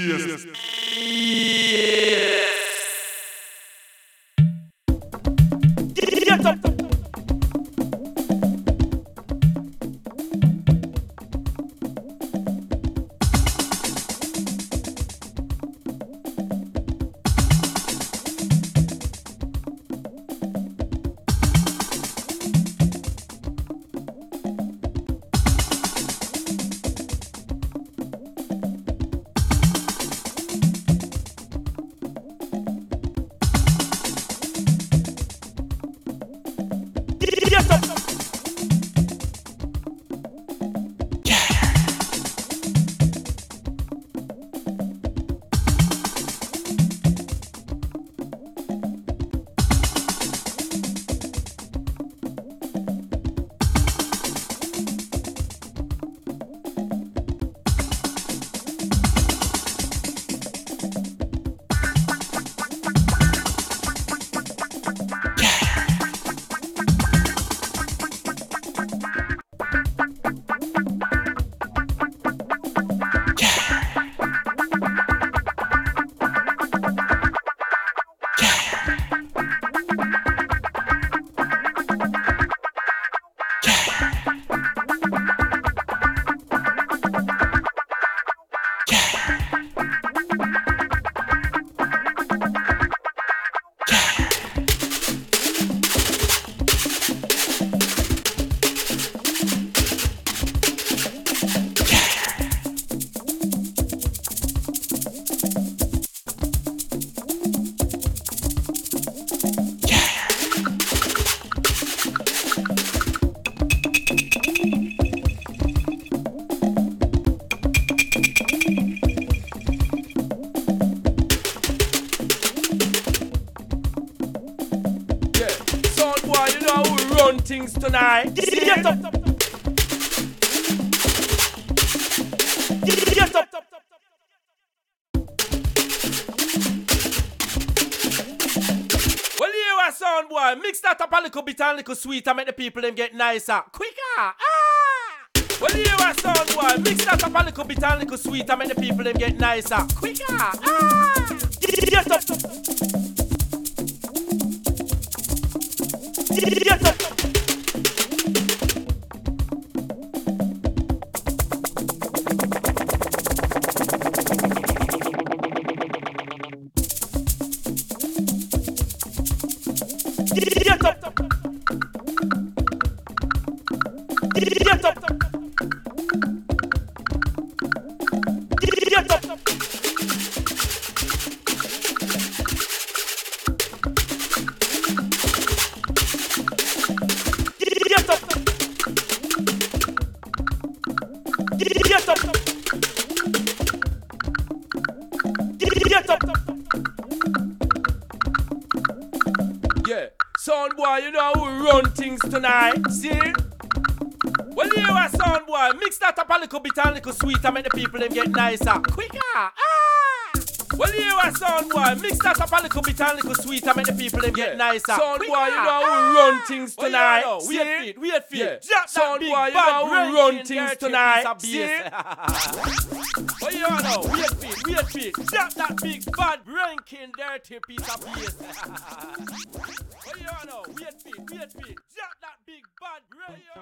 bass. Get up. Get up. Things tonight. Get up. Get up. Well, you a sound boy. Mix that up a little bit and a little sweet and make the people them get nicer. Quicker. Well, you a sound boy. Mix that up a little bit and a little sweet and make the people them get nicer. Quicker. Get up. Get up. Get up. Get up. Get up. Yeah, sound boy, you know how we run things tonight. See? Well, you a sound boy, mix that up a little bit and a little sweet and make the people them get nicer. Quicker. Well, you a sound boy, mix that up a little bit and a little sweet and make the people them get nicer. Sound boy, you know how we run things tonight. See? Wait for it. Sound boy, you know how we run things tonight. See? Well, you know, wait for it. Drop that big bad ranking dirty piece of bass. Well, you know, wait for it. Drop that big bad ranking.